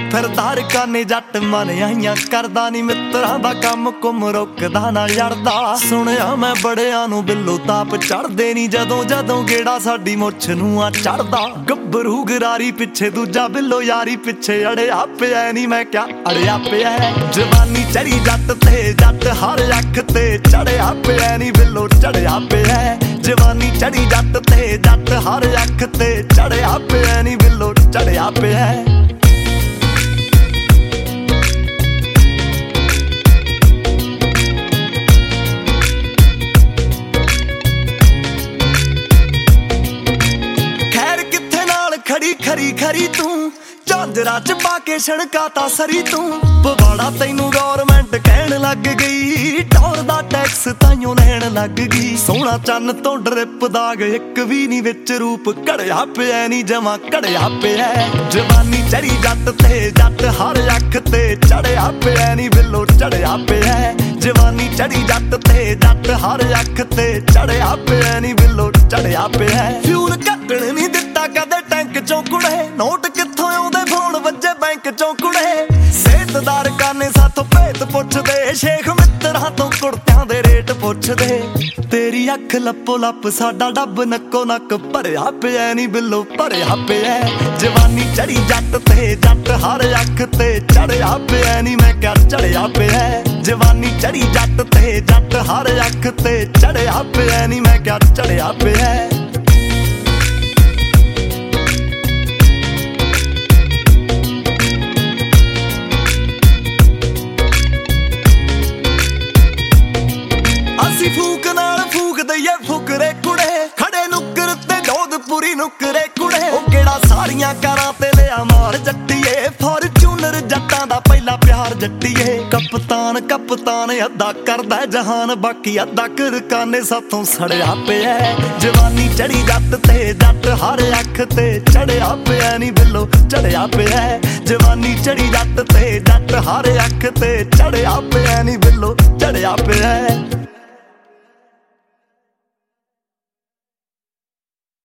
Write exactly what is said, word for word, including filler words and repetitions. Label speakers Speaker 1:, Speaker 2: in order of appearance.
Speaker 1: ਫਿਰਦਾਰ ਕਾਨੇ ਜੱਟ ਮਨ ਆਈਆਂ ਕਰਦਾ ਨੀ ਮਿੱਤਰਾਂ ਦਾ ਕੰਮ ਕੁਮ ਰੁਕਦਾ ਨਾ ਯੜਦਾ। ਸੁਣਿਆ ਮੈਂ ਬੜਿਆਂ ਨੂੰ ਬਿੱਲੋ ਤਾਪ ਚੜਦੇ ਨੀ ਜਦੋਂ ਜਦੋਂ ਗੇੜਾ ਸਾਡੀ ਮੁੱਛ ਨੂੰ ਆ ਚੜਦਾ। ਗੱਭਰੂ ਗਰਾਰੀ ਪਿੱਛੇ ਦੂਜਾ ਬਿੱਲੋ ਯਾਰੀ ਪਿੱਛੇ ਅੜਿਆ ਪਿਆ ਨੀ ਮੈਂ ਕਿਆ ਅੜਿਆ ਪਿਆ। ਜਵਾਨੀ ਚੜੀ ਜੱਟ ਤੇ ਜੱਟ ਹਰ ਅੱਖ ਤੇ ਚੜਿਆ ਪਿਆ ਨੀ ਬਿੱਲੋ ਚੜਿਆ ਪਿਆ। ਜਵਾਨੀ ਚੜੀ ਜੱਟ ਤੇ ਜੱਟ ਹਰ ਅੱਖ ਤੇ ਚੜਿਆ ਪਿਆ ਨੀ ਬਿੱਲੋ ਚੜਿਆ ਪਿਆ। ਖੜੀ ਖਰੀ ਖਰੀ ਤੂੰ ਝਾਂਜਰਾ ਚ ਪਾ ਕੇ ਛਣਕਾ ਤਾਂ ਸਰੀ ਤੂੰ। ਪਵਾੜਾ ਤੈਨੂੰ ਗੌਰਮੈਂਟ ਕਹਿਣ ਲੱਗ ਗਈ, ਟੌਰ ਦਾ ਟੈਕਸ ਤਾਈਓ ਲੈਣ ਲੱਗ ਗਈ। ਸੋਹਣਾ ਚੰਨ ਤੋਂ ਡਰਿਪ ਦਾਗ ਇੱਕ ਵੀ ਨੀ ਵਿੱਚ ਰੂਪ ਘੜਿਆ ਪਿਆ ਨੀ ਜਮਾ ਘੜਿਆ ਪਿਆ। ਜਵਾਨੀ ਚੜੀ ਜੱਟ ਤੇ ਜੱਟ ਹਰ ਅੱਖ ਤੇ ਚੜਿਆ ਪਿਆ ਨੀ ਬਿੱਲੋ ਚੜਿਆ ਪਿਆ। ਜਵਾਨੀ ਚੜੀ ਜੱਟ ਤੇ ਜੱਟ ਹਰ ਅੱਖ ਤੇ ਚੜਿਆ ਪਿਆ ਨੀ ਬਿੱਲੋ ਚੜਿਆ ਪਿਆ। ਫਿਊਲ ਕੱਟਣ ਨੀ ਦਿੱਤਾ ਕਦੇ ਟੈਂਕ ਚੋਂ ਕੁੜੇ, ਨੋਟ ਕਿੱਥੋਂ ਆਉਂਦੇ ਫੋਨ ਵੱਜੇ ਬੈਂਕ ਚੋਂ ਕੁੜੇ। ਸੇਤਦਾਰ ਕਾਨੇ ਸਾਥੋਂ ਭੇਤ ਪੁੱਛਦੇ, ਸ਼ੇਖ ਮਿੱਤਰਾਂ ਤੋਂ ਕੁੜਤਿਆਂ ਦੇ ਰੇਟ ਪੁੱਛਦੇ। ਤੇਰੀ ਅੱਖ ਲੱਪੋ ਲੱਪ ਸਾਡਾ ਡੱਬ ਨੱਕੋ ਨੱਕ ਭਰਿਆ ਪਿਆ ਨੀ ਬਿੱਲੋ ਭਰਿਆ ਪਿਆ। ਜਵਾਨੀ ਚੜੀ ਜੱਟ ਤੇ ਜੱਟ ਹਰ ਅੱਖ ਤੇ ਚੜਿਆ ਪਿਆ ਨੀ ਮੈਂ ਕਿਆ ਚੜਿਆ ਪਿਆ। ਜਵਾਨੀ ਚੜੀ ਜੱਟ ਤੇ ਜੱਟ ਹਰ ਅੱਖ ਤੇ ਚੜਿਆ ਪਿਆ ਨੀ ਮੈਂ ਕਿਆ ਚੜਿਆ ਪਿਆ। ਅਸੀਂ ਫੂਕ ਨਾਲ ਫੂਕ ਦਈਏ ਫੁਕਰੇ ਕੁੜੇ, ਖੜੇ ਨੁੱਕਰ ਤੇ ਜੋਧਪੁਰੀ ਨੁੱਕਰੇ ਕੁੜੇ। ਉਹ ਕਿਹੜਾ ਸਾਰੀਆਂ ਕਾਰਾਂ ਤੇ ਲਿਆ ਮਾਰ ਜੱਟੀਏ, ਫੋਰਚੂਨਰ ਜੱਟਾਂ ਦਾ ਪਹਿਲਾ ਪਿਆਰ ਜੱਟੀਏ। ਕਪਤਾਨ ਕਪਤਾਨ ਅੱਧਾ ਕਰਦਾ ਜਹਾਨ, ਬਾਕੀ ਅੱਧਾ ਕਰਕਾਨੇ ਸਾਥੋਂ ਸੜਿਆ ਪਿਆ। ਜਵਾਨੀ ਚੜੀ ਜੱਟ ਤੇ ਜੱਟ ਹਰ ਅੱਖ ਤੇ ਚੜਿਆ ਪਿਆ ਨੀ ਬਿੱਲੋ ਚੜਿਆ ਪਿਆ। ਜਵਾਨੀ ਚੜੀ ਜੱਟ ਤੇ ਜੱਟ ਹਰ ਅੱਖ ਤੇ ਚੜਿਆ ਪਿਆ ਨੀ ਬਿੱਲੋ ਚੜਿਆ ਪਿਆ।